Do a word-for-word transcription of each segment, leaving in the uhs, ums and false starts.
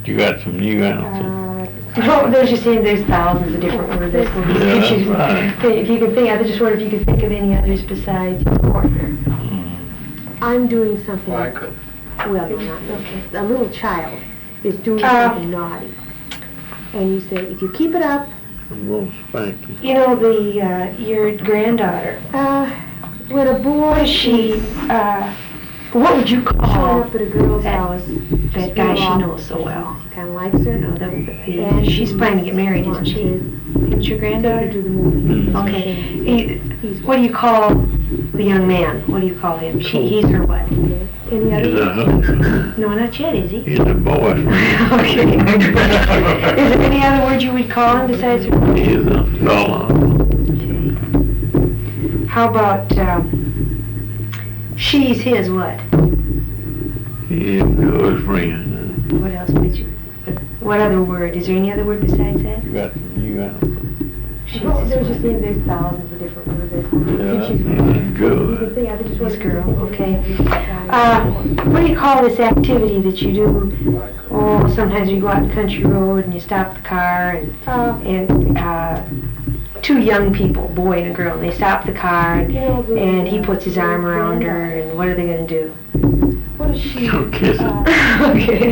You got some new answers. Uh, oh, there's just, there's thousands of different words. That's what we Yeah, could choose. right. If you could think, I just wonder if you could think of any others besides partner. Mm. I'm doing something, Well, I well, could. no, not, okay. A little child is doing Uh, something naughty. And you say, if you keep it up, I'm gonna spank you. You know, the, uh, your granddaughter, uh, when a boy what is she, is uh, what would you showing call up at a girl's that- house, that guy she knows so well? kind of likes her, You know, the, the, and she's planning to get married, isn't wants she? to It's your take her granddaughter? to the movie. Mm. Okay. He- He's What do you call the young man? What do you call him? She, he's her what? okay. Any He's a other? husband. No, not yet, is he? He's a boyfriend. Okay. Is there any other word you would call him besides? He is a fella. How about, um, she's his what? He is a good friend. What else would you, what other word? Is there any other word besides that? You got some new answers. She's Well, his there's what? just, there's thousands of different words. There's- Yeah, you choose that's one. You good. could think, I just This wanted to- girl, okay. Uh, what do you call this activity that you do? Oh, sometimes you go out the country road and you stop the car and, Uh, and, uh, two young people, boy and a girl, and they stop the car and, you know, the- and he puts his arm around her and what are they gonna do? What is she? Go kiss her. uh, Okay.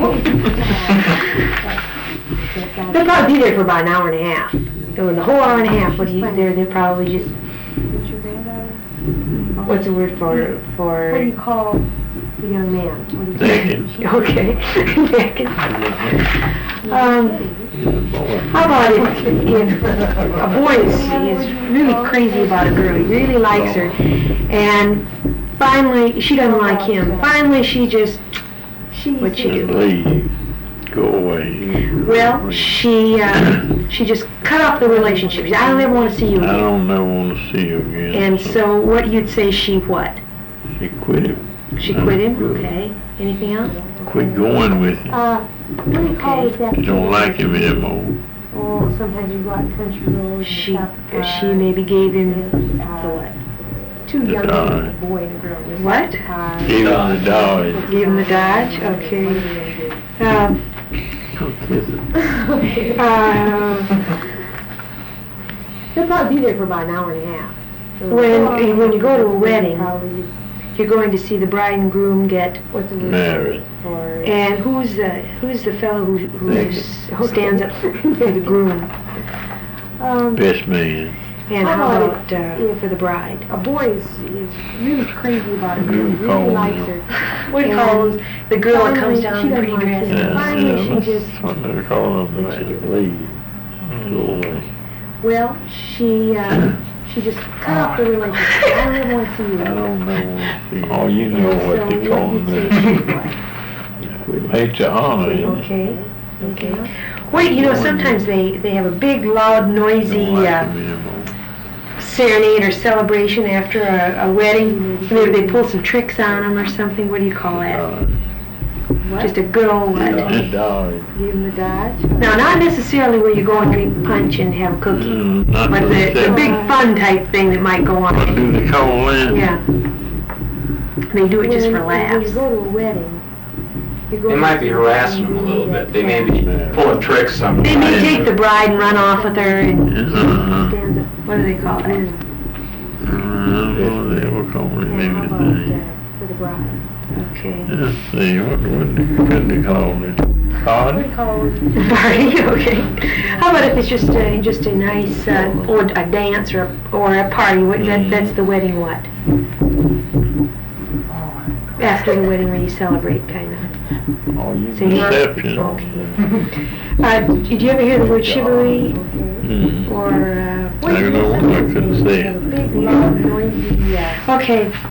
They'll probably be there for about an hour and a half. So in the whole hour and a half, what do you, they're, they're probably just, What's your granddaughter? what's the word for, What do you for call the young man? What do you Second. okay. Second. Um, He's a boy. how about if, if a boy is, is really crazy about a girl, he really likes her, and finally, she doesn't like him, finally she just, She what'd she Just do? leave. Go away. Well, she, uh, she just cut off the relationship. I don't ever want to see you I again. don't never want to see you again. And so what you'd say she what? She quit him. She quit him? Okay. Anything else? Quit going with him. Uh, what do you call Okay. this activity? You don't like him anymore. Oh, sometimes you go out the country road. and She, stop the car, she maybe gave him and, the uh, what? Two young dog. men, a boy and a girl. They stop What? the car. Give him the dog. Give him the Dodge? Okay. Um, Go kiss her. Okay. uh, They'll probably be there for about an hour and a half. So- When- when you go to a wedding, Probably, you're going to see the bride and groom get, what's the word? Married. For, and who's the, who's the fellow who, who's, who stands up for the groom? um, Best man. And How how about about, uh, if- for the bride? a boy is, is really crazy about a girl, You really call likes him. her. What do you And call those, the girl that comes finally, down she in the pretty doesn't like dress? him. Yeah, Finally, yeah, she that's just- what they call him. What'd she do? Leave. Go away. Well, she, uh, she just cut off the relationship. I don't ever want to see you I again. don't know what to see. Oh, you know And what so they call what him. you'd say she that. was. Hate to honor him. Okay, okay. Wait, you know, sometimes they, they have a big, loud, noisy, Don't like uh, him anymore. serenade or celebration after a, a wedding. Maybe they pull some tricks on them or something. What do you call that? Uh, What? Just a good old what? the dog. Give him the Dodge? Now, not necessarily where you go and drink punch and have a cookie, Mm, not but to the, the the big fun type thing that might go What on. do they call that? Yeah. They do it just for When- When laughs. you go to a wedding, you go They to might be see harassing them a little bit. They may be pulling tricks on them. They may take the bride and run off with her and, Uh-huh. Stands up. what do they call that? Uh, they will call it And how about, anything. uh, for the bride? Okay. Let's see, what would they, could they call it? What Card? do you call it? Party, okay. How about if it's just a, just a nice, uh, or a dance or, or a party, what, that, that's the wedding what? After the wedding where you celebrate, kind of. Oh, you See? reception. Okay. Uh, did you ever hear the word chivalry, Hmm. or, uh, I don't know what I could say. A big, loud, noisy, uh, okay,